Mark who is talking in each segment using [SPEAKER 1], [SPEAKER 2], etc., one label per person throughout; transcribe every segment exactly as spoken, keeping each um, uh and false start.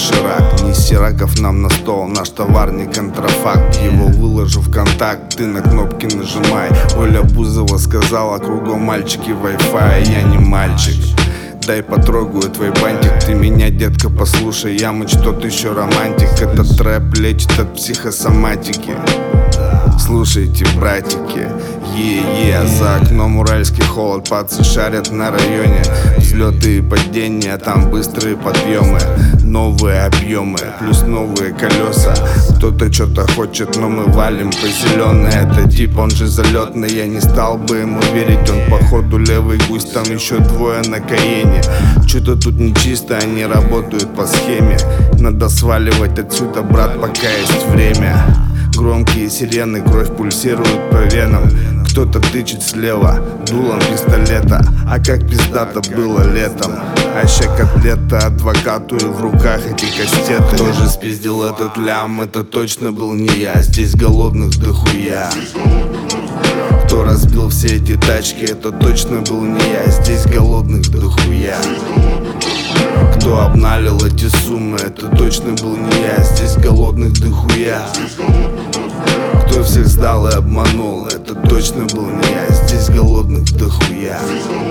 [SPEAKER 1] доширак. Неси раков нам на стол, наш товар не контрафакт. Его выложу в контакт, ты на кнопки нажимай. Оля Бузова сказала, кругом мальчики Wi-Fi. Я не мальчик, дай потрогаю твой бантик. Ты меня, детка, послушай, я мыть тот еще романтик. Этот трэп лечит от психосоматики. Слушайте, братики, е-е. За окном уральский холод, пацы шарят на районе. Взлеты и падения, там быстрые подъемы. Новые объемы, плюс новые колеса. Кто-то что-то хочет, но мы валим по зеленой. Это тип, он же залетный, я не стал бы ему верить. Он походу левый гусь, там еще двое на Каене. Что-то тут нечисто, они работают по схеме. Надо сваливать отсюда, брат, пока есть время. Громкие сирены, кровь пульсирует по венам. Кто-то тычет слева дулом пистолета. А как пиздато было летом. А ща котлета, адвокату и в руках эти кастеты. Кто же спиздил этот лям, это точно был не я. Здесь голодных дохуя. Кто разбил все эти тачки, это точно был не я. Здесь голодных дохуя. Кто обналил эти суммы, это точно был не я. Здесь голодных дохуя. Кто всех сдал и обманул, это точно был не я. Здесь голодных дохуя.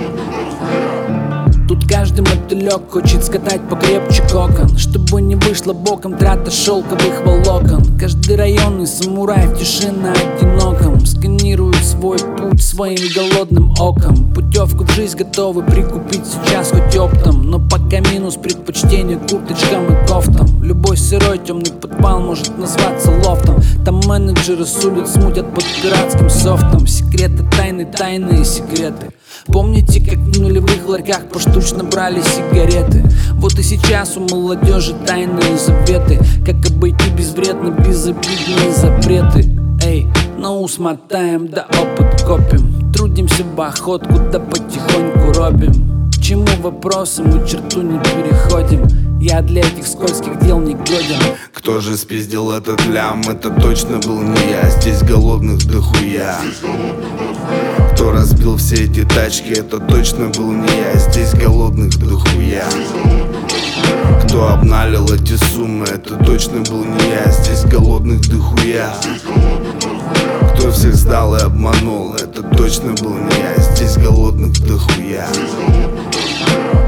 [SPEAKER 2] Тут каждый мотылек хочет скатать покрепче кокон, чтобы не вышло боком трата шелковых волокон. Каждый районный самурай в тиши на одиноком сканирует свой путь своим голодным оком. Путевку в жизнь готовы прикупить сейчас хоть оптом, но пока минус предпочтение курточкам и кофтам. Любой сырой темный подвал может назваться лофтом. Там менеджеры с улиц смутят под пиратским софтом. Секреты, тайны, тайные секреты. Помните, как в нулевых ларьках поштучно брали сигареты? Вот и сейчас у молодежи тайные заветы. Как обойти безвредно безобидные запреты. Эй, на ус мотаем, да опыт копим. Трудимся в охотку, да потихоньку робим. К чему вопросы, мы черту не переходим. Я для этих скользких дел не годен.
[SPEAKER 1] Кто же спиздил этот лям, это точно был не я. Здесь голодных дохуя. Кто разбил все эти тачки, это точно был не я. Здесь голодных дохуя. Кто обналил эти суммы, это точно был не я. Здесь голодных дохуя. Кто всех сдал и обманул, это точно был не я. Здесь голодных дохуя.